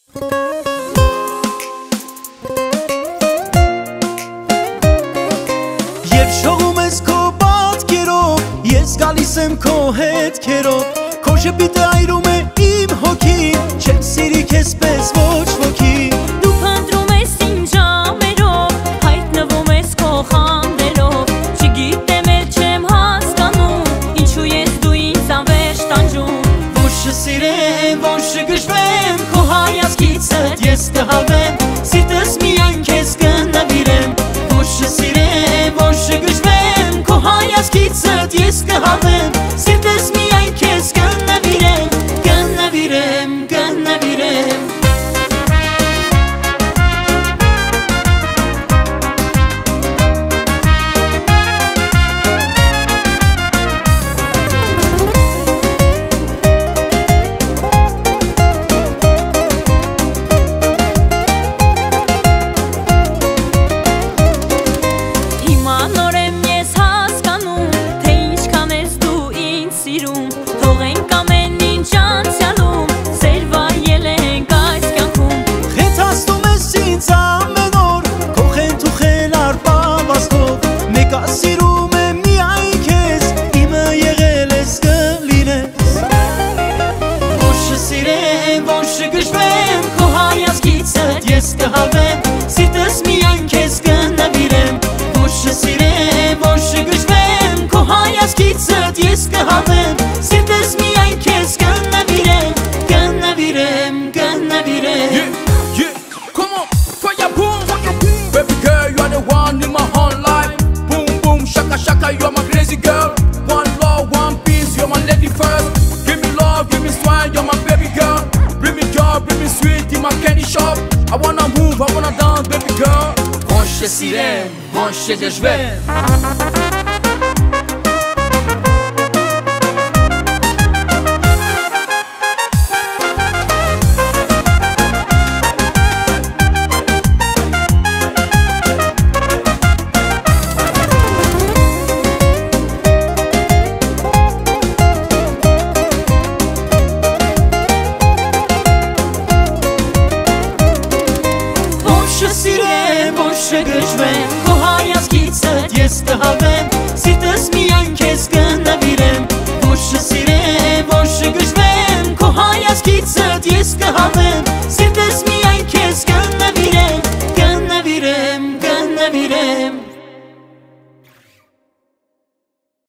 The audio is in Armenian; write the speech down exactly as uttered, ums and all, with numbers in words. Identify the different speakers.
Speaker 1: Երբ շողում ես քո պատկերով, ես գալիս եմ քո հետքերով, քո ժպիտը այրում է իմ հոգին, չեմ սիրի քեզ պես ոչ ոքի։
Speaker 2: Դու փնտրում ես իմ ժամերով, հայտնվում ես քո խանդերով, չգիտեմ էլ չեմ հասկանում, ինչու ես դու ինձ անվերջ տանջում։
Speaker 1: Ոչ չսիրեմ, ոչ չգժվեմ, քո հայացքիցդ ես կհավեմ, սիրտս միայն քեզ կնվիրեմ։ Ոչ չսիրեմ, ոչ չգժվեմ, քո հայացքիցդ ես կհավեմ, սիրտս միայն քեզ կնվիրեմ, կնվիրեմ, կնվիրեմ։
Speaker 2: Հիմա նոր եմ ես հասկանում, թե ինչքան ես դու ինձ սիրում, թողենք ամեն ինչ անցյալում, սեր վայել ենք այս կյանքում։
Speaker 1: Խենթացնում ես ինձ ամեն օր, քո խենթուխելար պավազքով, մեկ ասիրում եմ միայն քեզ, իմը եղել ես կլինես։ Ոչ չսիրեմ, ոչ չգժվեմ, քո հայացքիցդ ես կհավեմ, սիրտս միայն քեզ կնվիրեմ։ Ոչ չսիրեմ, ոչ չգժվեմ, քո հայացքիցդ ես կհավեմ, սիրտս միայն քեզ կնվիրեմ, կնվիրեմ, կնվիրեմ։
Speaker 3: Yeah, yeah, come on, fire boom, baby girl, you are the one in my whole life. Boom, boom, shaka, shaka, you are my crazy girl. One love, one peace, you're my lady first. Give me love, give me swine, you're my baby girl. Bring me joy, bring me sweet in my candy shop. I wanna move, I wanna dance, baby girl. Ոչ չսիրեմ, ոչ չգժվեմ.
Speaker 1: Ոչ չսիրեմ, ոչ չգժվեմ, քո հայացքիցդ ես կհավեմ,